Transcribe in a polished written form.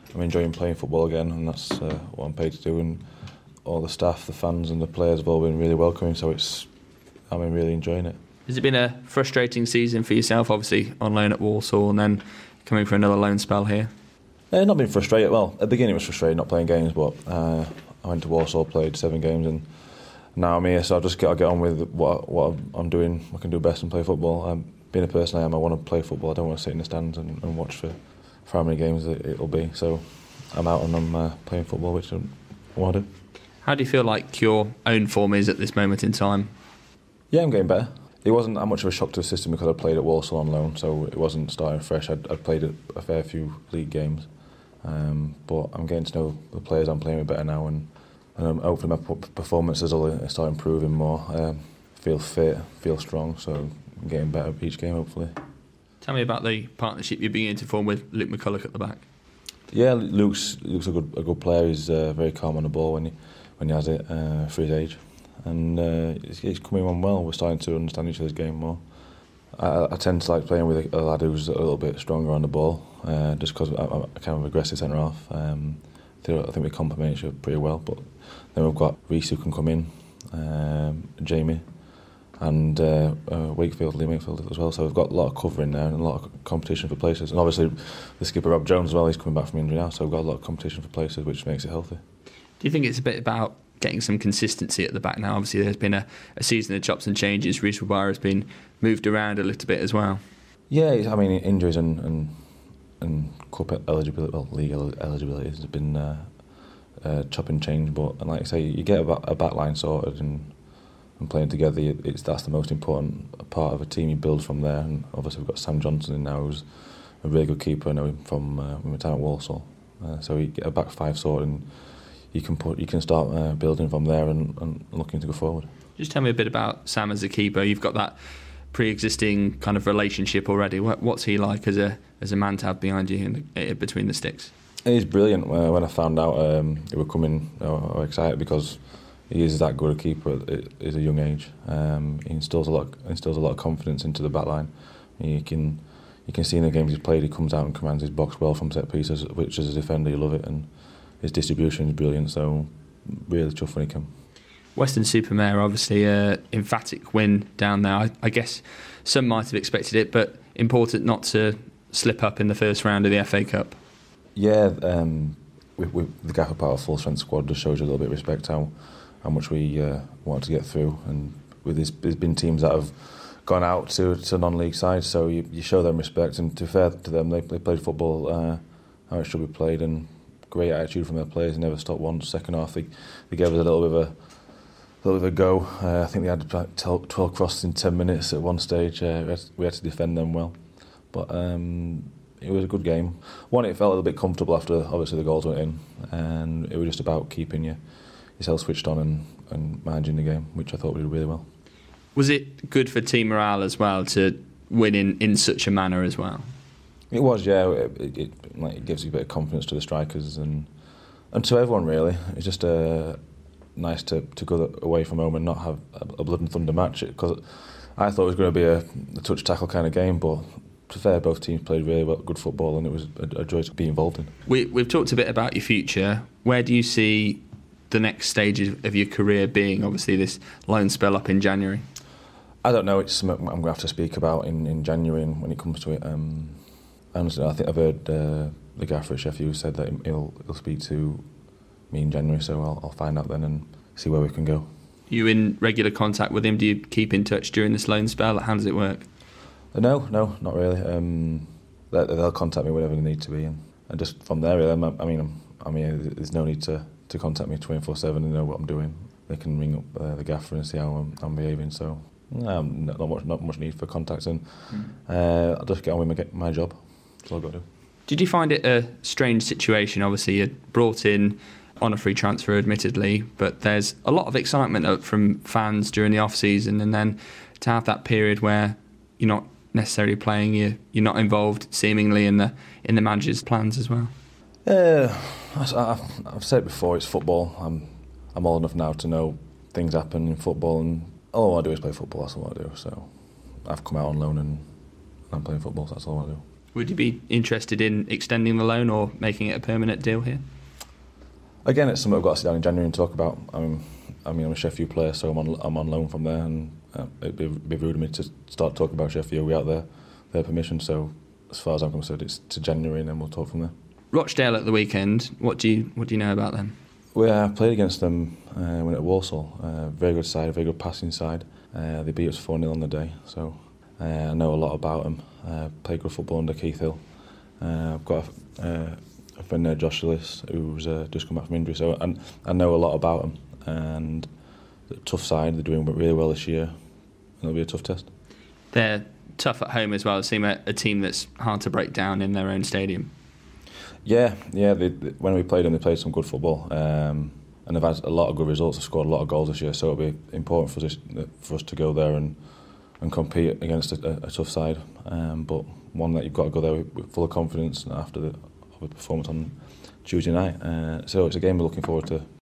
I'm enjoying playing football again, and that's what I'm paid to do. And all the staff, the fans, and the players have all been really welcoming. So I'm really enjoying it. Has it been a frustrating season for yourself? Obviously on loan at Walsall, and then coming for another loan spell here. Not been frustrated. Well, at the beginning it was frustrating not playing games, but I went to Walsall, played 7 games, and now I'm here. So I've just got to get on with what I'm doing. I can do best and play football. Being a person I am, I want to play football. I don't want to sit in the stands and watch for how many games it'll be. So I'm out and I'm playing football, which I want to do. How do you feel like your own form is at this moment in time? Yeah, I'm getting better. It wasn't that much of a shock to the system because I played at Walsall on loan, so it wasn't starting fresh. I'd played a fair few league games, but I'm getting to know the players I'm playing with better now, and hopefully my performances will start improving more. Feel fit, feel strong, so I'm getting better each game, hopefully. Tell me about the partnership you're beginning to form with Luke McCulloch at the back. Yeah, Luke's a good player. He's very calm on the ball when he has it for his age, and he's coming on well. We're starting to understand each other's game more. I tend to like playing with a lad who's a little bit stronger on the ball, just because I'm a kind of aggressive centre half. I think we complement each other pretty well. But then we've got Reece who can come in, Jamie, and Lee Wakefield as well. So we've got a lot of cover in there and a lot of competition for places. And obviously the skipper Rob Jones as well, he's coming back from injury now, so we've got a lot of competition for places, which makes it healthy. Do you think it's a bit about getting some consistency at the back now? Obviously there's been a season of chops and changes. Reece Wabara has been moved around a little bit as well. Yeah, I mean, injuries and cup eligibility, well, league eligibility has been chop and change, and like I say, you get a back line sorted and playing together, that's the most important part of a team. You build from there, and obviously we've got Sam Johnson in now, who's a really good keeper. I know him from my time at Walsall. So you get a back 5 sorted, and you can start building from there and looking to go forward. Just tell me a bit about Sam as a keeper. You've got that pre-existing kind of relationship already. What's he like as a man to have behind you between the sticks? He's brilliant. When I found out he was coming, I was excited because he is that good a keeper at a young age. He instills a lot of confidence into the back line. You can see in the games he's played, he comes out and commands his box well from set pieces, which as a defender you love it, and his distribution is brilliant. So really tough when he can. Weston-super-Mare, obviously an emphatic win down there. I guess some might have expected it, but important not to slip up in the first round of the FA Cup. Yeah, with the gaffer part of full strength squad just shows you a little bit of respect how much we wanted to get through, and there's been teams that have gone out to non-league sides, so you show them respect, and to be fair to them, they played football how it should be played, and great attitude from their players. They never stopped once. Second half they gave us a little bit of a go. I think they had about 12 crosses in 10 minutes at one stage. We had to defend them well, but it was a good game. It felt a little bit comfortable after obviously the goals went in, and it was just about keeping yourself switched on and managing the game, which I thought we did really well. Was it good for team morale as well to win in such a manner as well? It was, yeah. It gives you a bit of confidence to the strikers and to everyone really. It's just nice to go away from home and not have a blood and thunder match, because I thought it was going to be a touch tackle kind of game, but to be fair, both teams played really well, good football, and it was a joy to be involved in. We've talked a bit about your future. Where do you see the next stage of your career being? Obviously this loan spell up in January. I don't know, it's something I'm going to have to speak about in January, and when it comes to it. Honestly, I think I've heard the gaffer at Sheffield said that he'll speak to me in January, so I'll find out then and see where we can go. You in regular contact with him? Do you keep in touch during this loan spell? How does it work? No, not really. They'll contact me whenever they need to be, and just from there, really, I mean, there's no need to contact me 24/7 and know what I'm doing. They can ring up the gaffer and see how I'm behaving. So not much need for contacts, and I'll just get on with my job. That's all I've got to do. Did you find it a strange situation? Obviously, you're brought in on a free transfer, admittedly, but there's a lot of excitement from fans during the off-season, and then to have that period where you're not necessarily playing, you're not involved seemingly in the manager's plans as well. I've said it before, it's football. I'm old enough now to know things happen in football, and all I want to do is play football. That's all I want to do. So I've come out on loan and I'm playing football, so that's all I want to do. Would you be interested in extending the loan or making it a permanent deal here? Again, it's something I've got to sit down in January and talk about. I'm a Sheffield player, so I'm on loan from there, and it'd be rude of me to start talking about Sheffield without their permission. So, as far as I'm concerned, it's to January, and then we'll talk from there. Rochdale at the weekend. What do you know about them? We played against them when at Walsall. Very good side, very good passing side. They beat us 4-0 on the day, so I know a lot about them. Played good football under Keith Hill. I've got a friend there, Josh Lewis, who's just come back from injury, so I know a lot about them. And a tough side, they're doing really well this year, and it'll be a tough test. They're tough at home as well. They seem a team that's hard to break down in their own stadium. Yeah. When we played them, they played some good football, and they've had a lot of good results. They've scored a lot of goals this year, so it'll be important for us to go there and compete against a tough side, but one that you've got to go there with full of confidence after the performance on Tuesday night. So it's a game we're looking forward to.